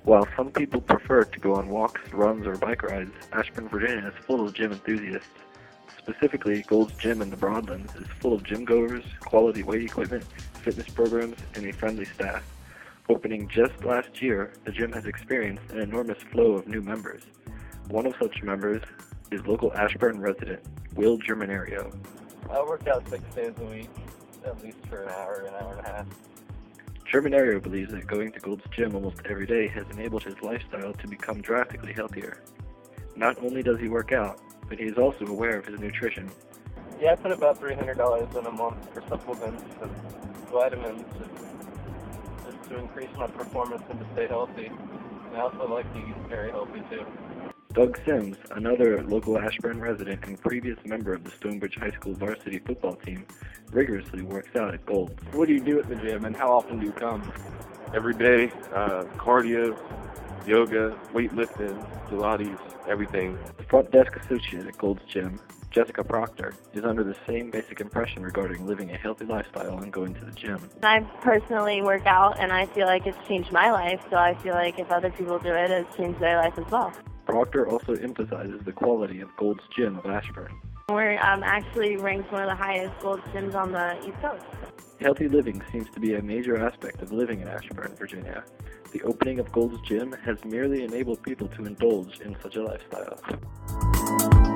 While some people prefer to go on walks, runs, or bike rides, Ashburn, Virginia is full of gym enthusiasts. Specifically, Gold's Gym in the Broadlands is full of gym goers, quality weight equipment, fitness programs, and a friendly staff. Opening just last year, the gym has experienced an enormous flow of new members. One of such members is local Ashburn resident, Will Germanario. I work out 6 days a week, at least for an hour and a half. Germanario believes that going to Gold's Gym almost every day has enabled his lifestyle to become drastically healthier. Not only does he work out, but he is also aware of his nutrition. Yeah, I put about $300 in a month for supplements and vitamins just to increase my performance and to stay healthy. And I also like to eat very healthy too. Doug Sims, another local Ashburn resident and previous member of the Stonebridge High School varsity football team, rigorously works out at Gold's. What do you do at the gym and how often do you come? Every day, cardio, yoga, weightlifting, Pilates, everything. The front desk associate at Gold's Gym, Jessica Proctor, is under the same basic impression regarding living a healthy lifestyle and going to the gym. I personally work out and I feel like it's changed my life, so I feel like if other people do it, it's changed their life as well. Proctor also emphasizes the quality of Gold's Gym of Ashburn. We're actually ranked one of the highest Gold's gyms on the East Coast. Healthy living seems to be a major aspect of living in Ashburn, Virginia. The opening of Gold's Gym has merely enabled people to indulge in such a lifestyle.